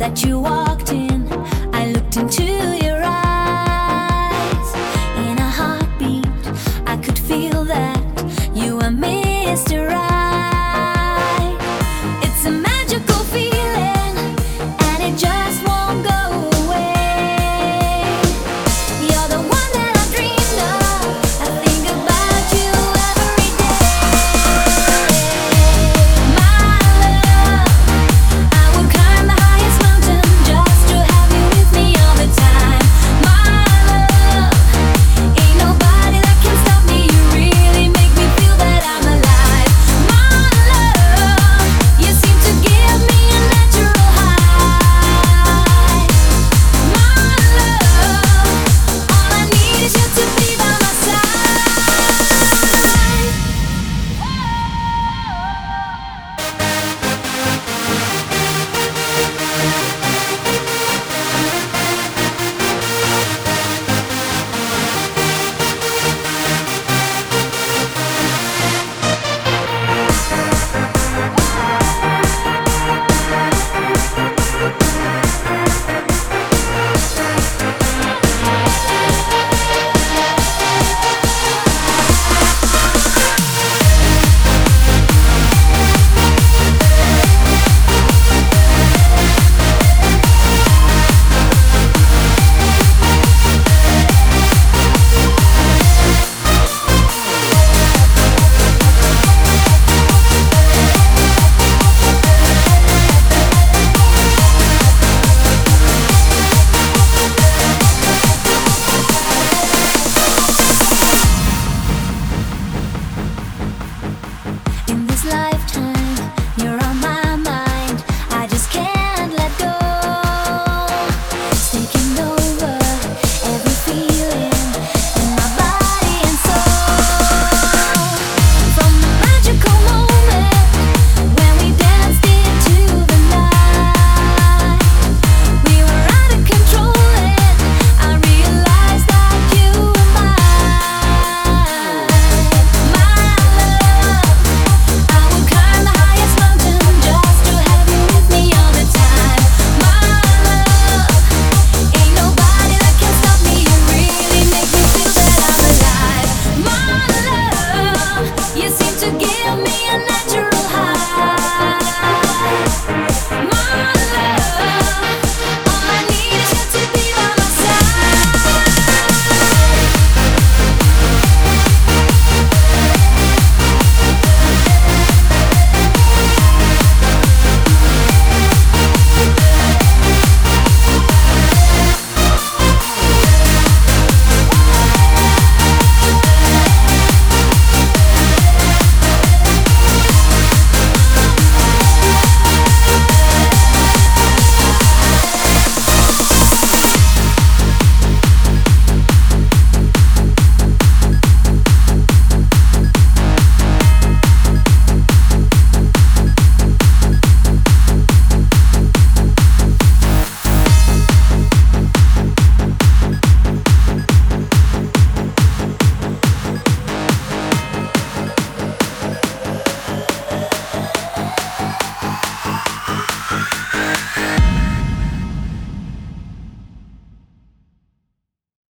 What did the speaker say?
that you walked in, I looked into your eyes. In a heartbeat, I could feel that you were Mr. Right. It's a magical feeling, and it just won't go away. You're the one that I dreamed of. I think about you every day. My love, I would climb the highest mountain just to have you with me all the time. My love, ain't nobody that can stop me. You really make me feel that I'm alive. My love, you seem to give me a natural high. My love, all I need is you to be by my side. In this lifetime, you're on my mind. I just can't let go. It's taking over every feeling in my body and soul. From the magical moment when we danced into the night, we were out of control, and I realized that you were mine. My love, I would climb the highest mountain just to have you with me all the time. My love, ain't nobody that can stop me. You really make me feel that I'm alive. My love, you seem to give me a